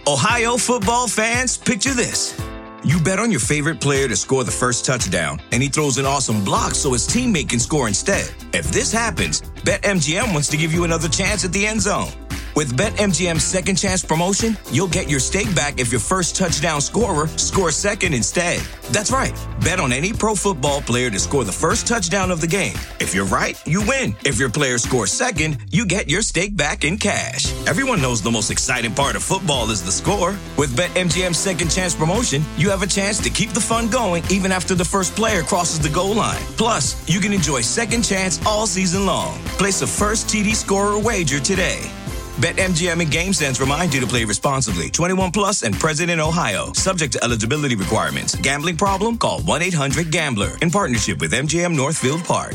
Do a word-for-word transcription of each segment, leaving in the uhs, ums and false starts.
Ohio football fans, picture this. You bet on your favorite player to score the first touchdown, and he throws an awesome block so his teammate can score instead. If this happens, BetMGM wants to give you another chance at the end zone. With BetMGM's second chance promotion, you'll get your stake back if your first touchdown scorer scores second instead. That's right. Bet on any pro football player to score the first touchdown of the game. If you're right, you win. If your player scores second, you get your stake back in cash. Everyone knows the most exciting part of football is the score. With BetMGM's second chance promotion, you have a chance to keep the fun going even after the first player crosses the goal line. Plus, you can enjoy second chance all season long. Place a first T D scorer wager today. BetMGM and GameSense remind you to play responsibly. twenty-one plus and present in Ohio. Subject to eligibility requirements. Gambling problem? Call one eight hundred gambler. In partnership with M G M Northfield Park.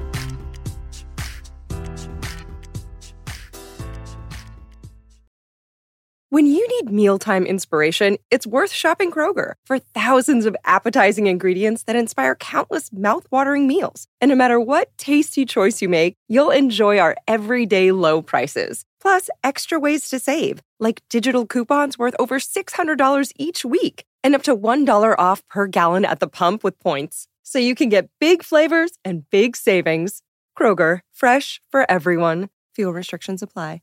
When you need mealtime inspiration, it's worth shopping Kroger for thousands of appetizing ingredients that inspire countless mouthwatering meals. And no matter what tasty choice you make, you'll enjoy our everyday low prices. Plus, extra ways to save, like digital coupons worth over six hundred dollars each week and up to one dollar off per gallon at the pump with points. So you can get big flavors and big savings. Kroger, fresh for everyone. Fuel restrictions apply.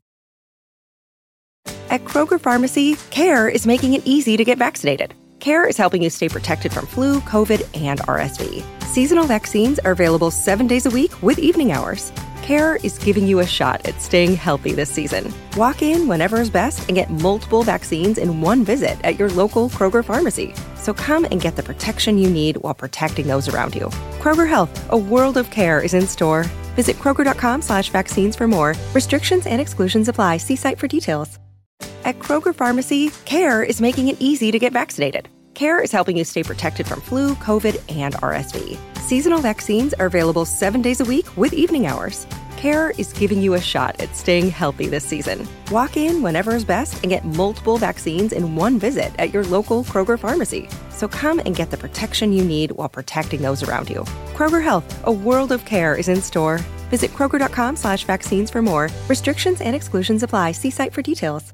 At Kroger Pharmacy, CARE is making it easy to get vaccinated. CARE is helping you stay protected from flu, COVID, and R S V. Seasonal vaccines are available seven days a week with evening hours. CARE is giving you a shot at staying healthy this season. Walk in whenever is best and get multiple vaccines in one visit at your local Kroger pharmacy. So come and get the protection you need while protecting those around you. Kroger Health, a world of care, is in store. Visit Kroger.com slash vaccines for more. Restrictions and exclusions apply. See site for details. At Kroger Pharmacy, CARE is making it easy to get vaccinated. CARE is helping you stay protected from flu, COVID, and R S V. Seasonal vaccines are available seven days a week with evening hours. CARE is giving you a shot at staying healthy this season. Walk in whenever is best and get multiple vaccines in one visit at your local Kroger pharmacy. So come and get the protection you need while protecting those around you. Kroger Health, a world of care, is in store. Visit Kroger.com slash vaccines for more. Restrictions and exclusions apply. See site for details.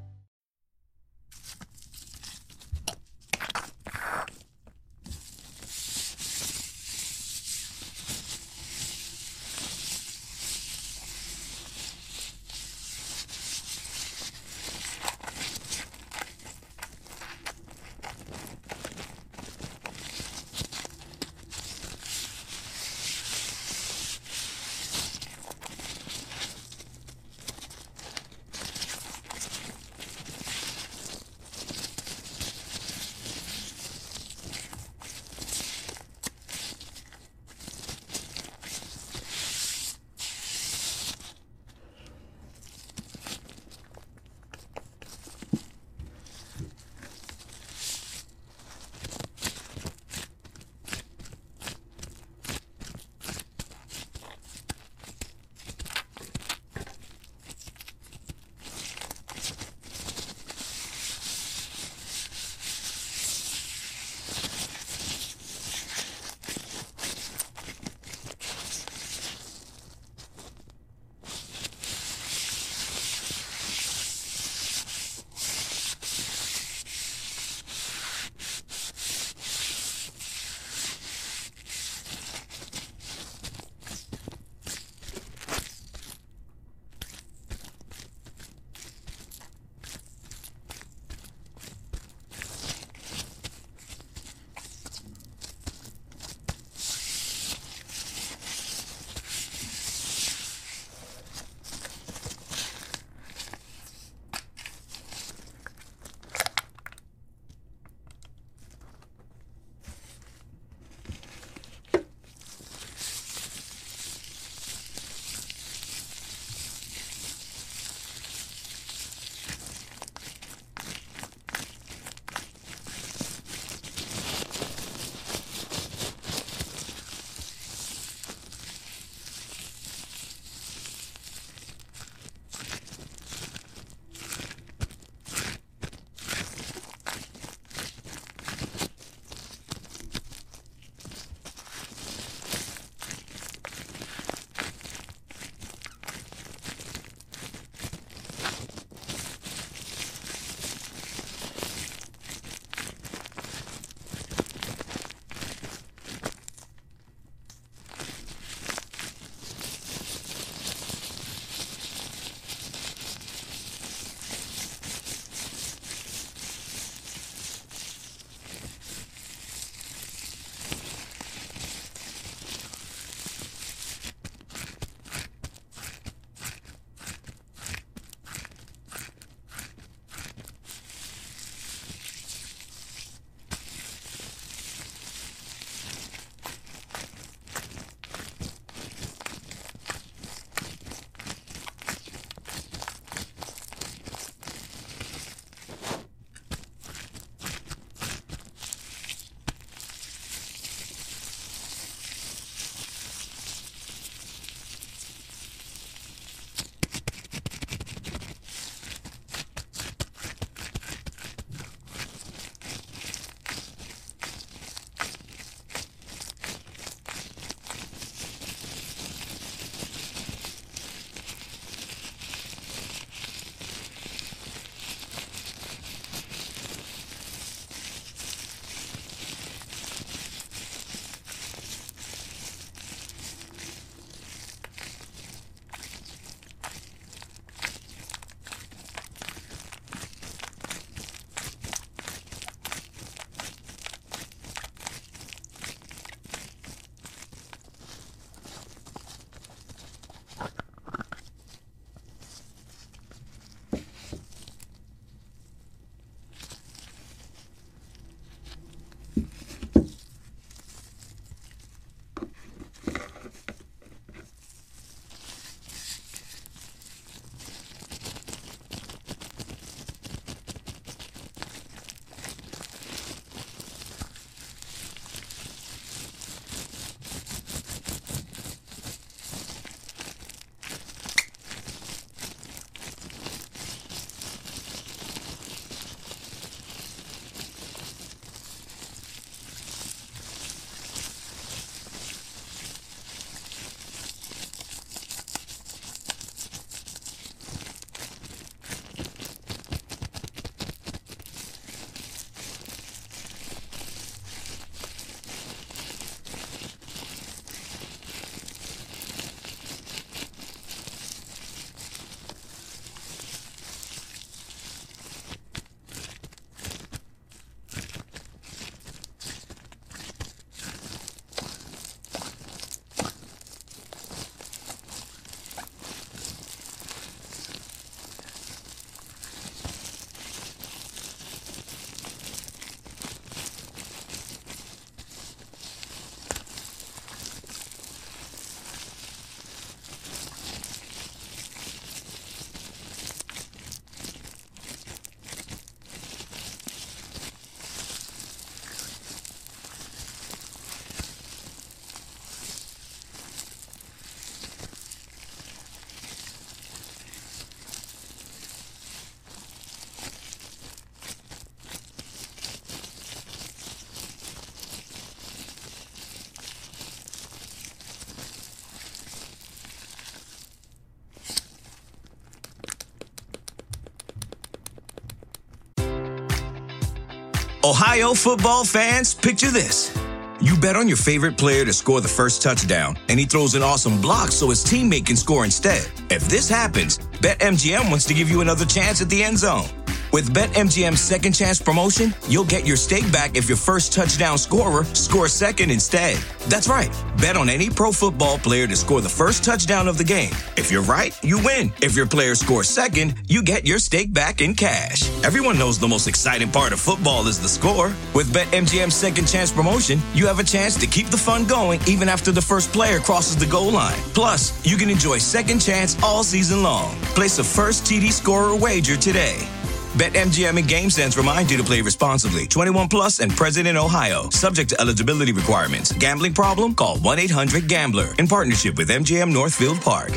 Ohio football fans, picture this. You bet on your favorite player to score the first touchdown, and he throws an awesome block so his teammate can score instead. If this happens, BetMGM wants to give you another chance at the end zone. With BetMGM's second chance promotion, you'll get your stake back if your first touchdown scorer scores second instead. That's right. Bet on any pro football player to score the first touchdown of the game. If you're right, you win. If your player scores second, you get your stake back in cash. Everyone knows the most exciting part of football is the score. With BetMGM's second chance promotion, you have a chance to keep the fun going even after the first player crosses the goal line. Plus, you can enjoy second chance all season long. Place a first T D scorer wager today. BetMGM and GameSense remind you to play responsibly. twenty-one plus and present in Ohio. Subject to eligibility requirements. Gambling problem? Call one eight hundred gambler. In partnership with M G M Northfield Park.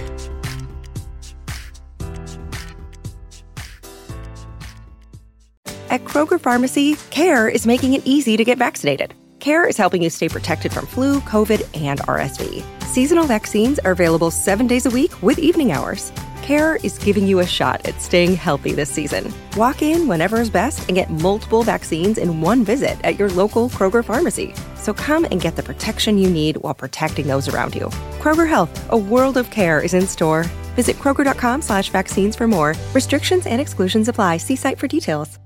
At Kroger Pharmacy, CARE is making it easy to get vaccinated. CARE is helping you stay protected from flu, COVID, and R S V. Seasonal vaccines are available seven days a week with evening hours. CARE is giving you a shot at staying healthy this season. Walk in whenever is best and get multiple vaccines in one visit at your local Kroger pharmacy. So come and get the protection you need while protecting those around you. Kroger Health, a world of care, is in store. Visit Kroger.com slash vaccines for more. Restrictions and exclusions apply. See site for details.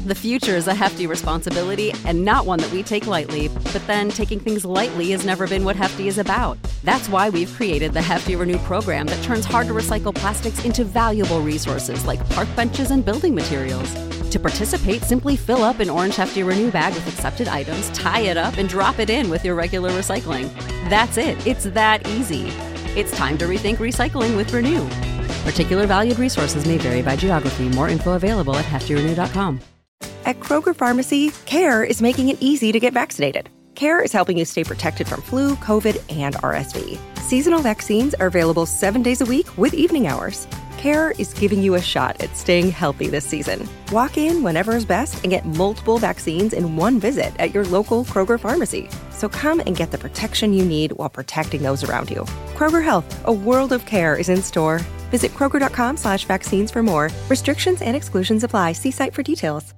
The future is a hefty responsibility and not one that we take lightly. But then taking things lightly has never been what Hefty is about. That's why we've created the Hefty Renew program that turns hard-to-recycle plastics into valuable resources like park benches and building materials. To participate, simply fill up an orange Hefty Renew bag with accepted items, tie it up, and drop it in with your regular recycling. That's it. It's that easy. It's time to rethink recycling with Renew. Particular valued resources may vary by geography. More info available at hefty renew dot com. At Kroger Pharmacy, CARE is making it easy to get vaccinated. CARE is helping you stay protected from flu, COVID, and R S V. Seasonal vaccines are available seven days a week with evening hours. CARE is giving you a shot at staying healthy this season. Walk in whenever is best and get multiple vaccines in one visit at your local Kroger Pharmacy. So come and get the protection you need while protecting those around you. Kroger Health, a world of care is in store. Visit kroger.com slash vaccines for more. Restrictions and exclusions apply. See site for details.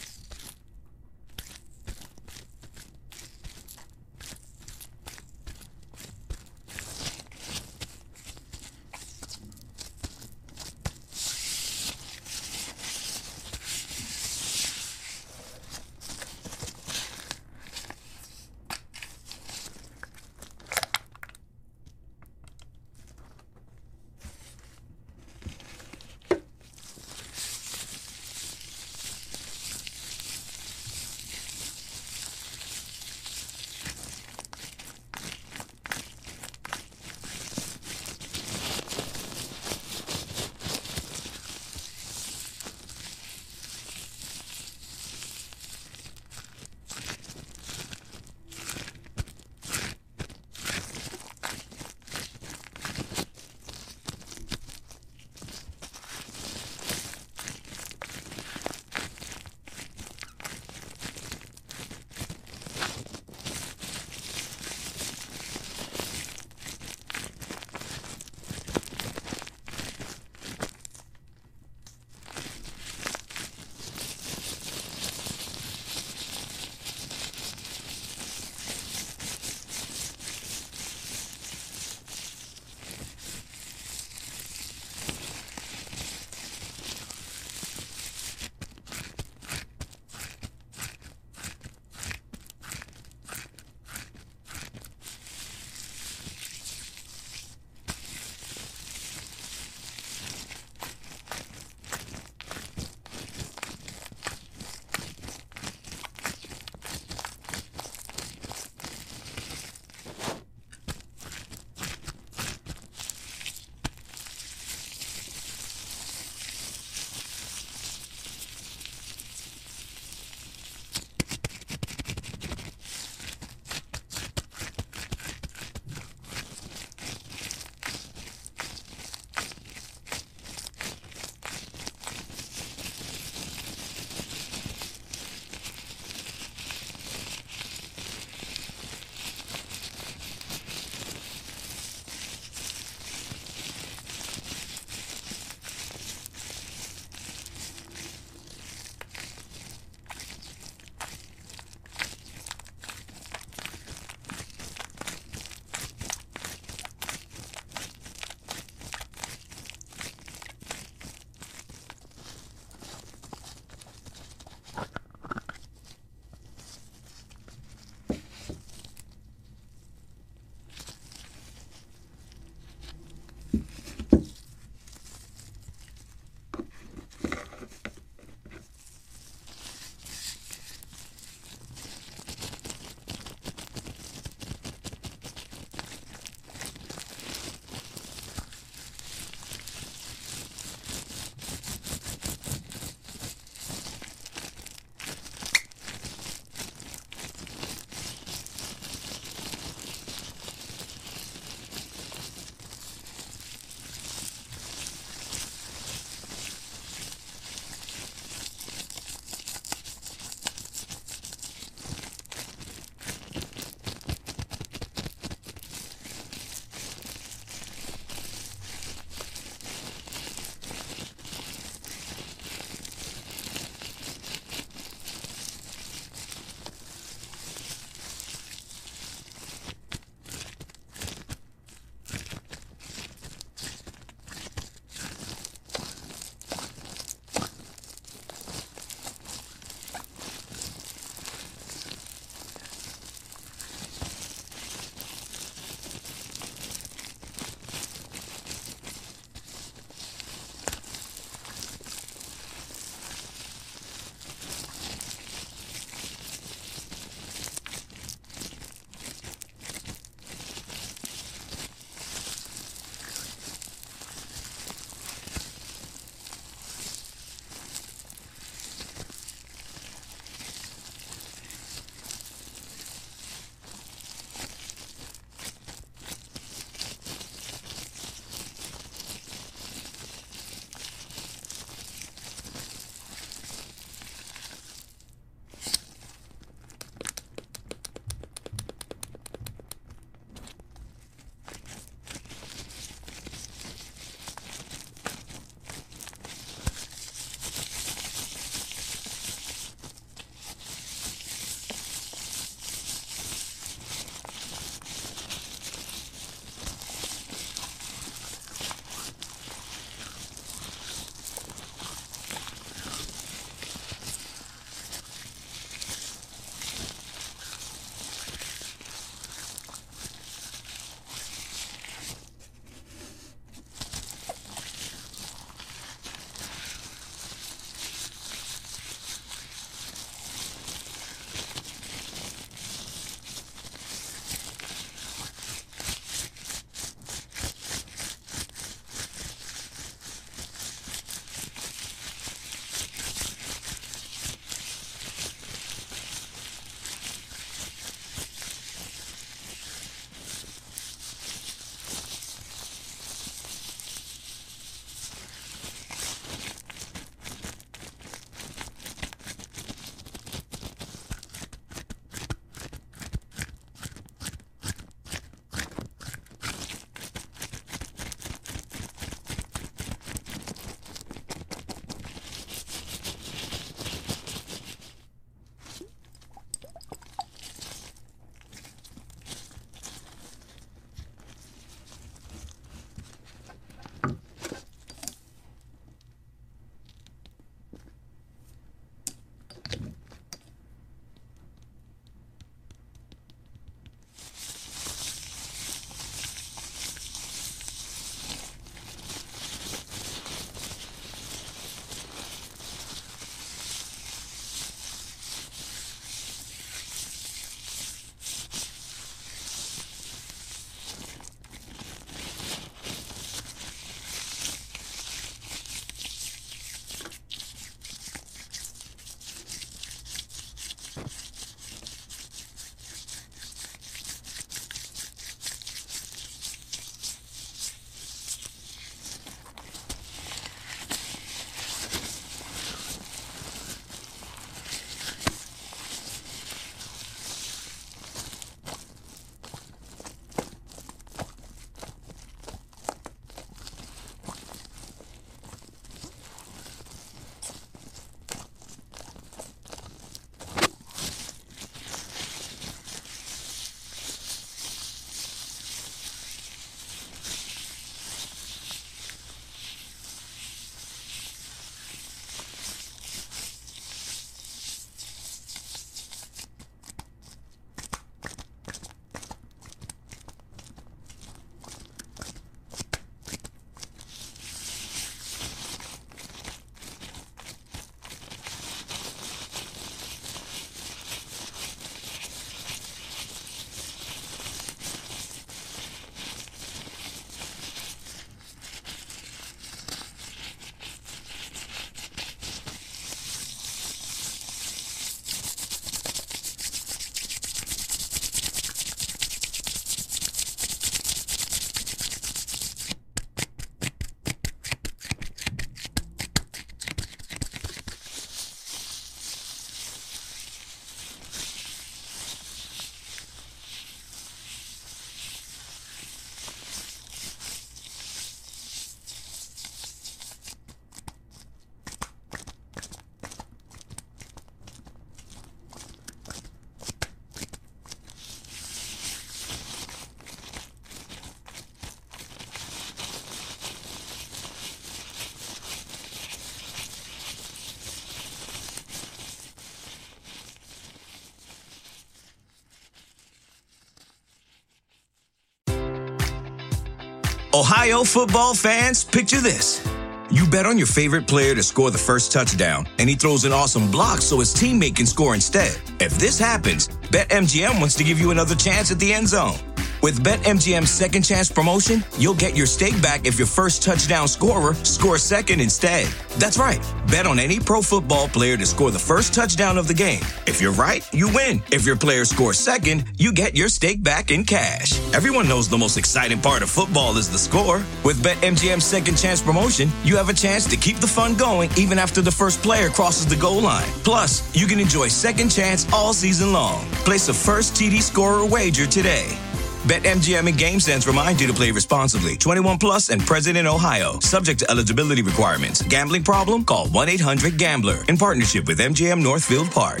Ohio football fans, picture this. You bet on your favorite player to score the first touchdown, and he throws an awesome block so his teammate can score instead. If this happens, BetMGM wants to give you another chance at the end zone. With BetMGM's second chance promotion, you'll get your stake back if your first touchdown scorer scores second instead. That's right. Bet on any pro football player to score the first touchdown of the game. If you're right, you win. If your player scores second, you get your stake back in cash. Everyone knows the most exciting part of football is the score. With BetMGM's second chance promotion, you have a chance to keep the fun going even after the first player crosses the goal line. Plus, you can enjoy second chance all season long. Place a first T D scorer wager today. BetMGM and GameSense remind you to play responsibly. twenty-one plus and present in Ohio. Subject to eligibility requirements. Gambling problem? Call one eight hundred gambler. In partnership with M G M Northfield Park.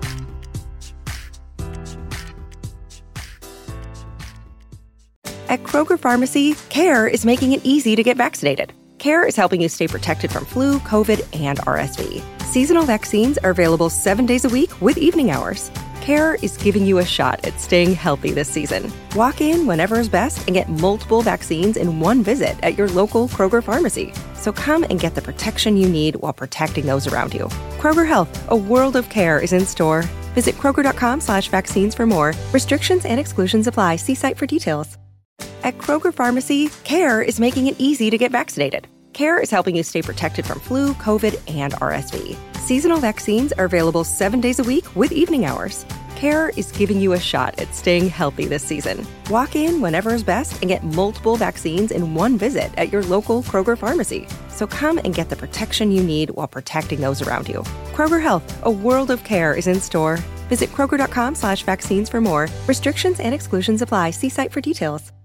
At Kroger Pharmacy, CARE is making it easy to get vaccinated. CARE is helping you stay protected from flu, COVID, and R S V. Seasonal vaccines are available seven days a week with evening hours. CARE is giving you a shot at staying healthy this season. Walk in whenever is best and get multiple vaccines in one visit at your local Kroger pharmacy. So come and get the protection you need while protecting those around you. Kroger Health, a world of care is in store. Visit Kroger.com slash vaccines for more. Restrictions and exclusions apply. See site for details. At Kroger Pharmacy, CARE is making it easy to get vaccinated. CARE is helping you stay protected from flu, COVID, and R S V. Seasonal vaccines are available seven days a week with evening hours. CARE is giving you a shot at staying healthy this season. Walk in whenever is best and get multiple vaccines in one visit at your local Kroger pharmacy. So come and get the protection you need while protecting those around you. Kroger Health, a world of care is in store. Visit Kroger.com slash vaccines for more. Restrictions and exclusions apply. See site for details.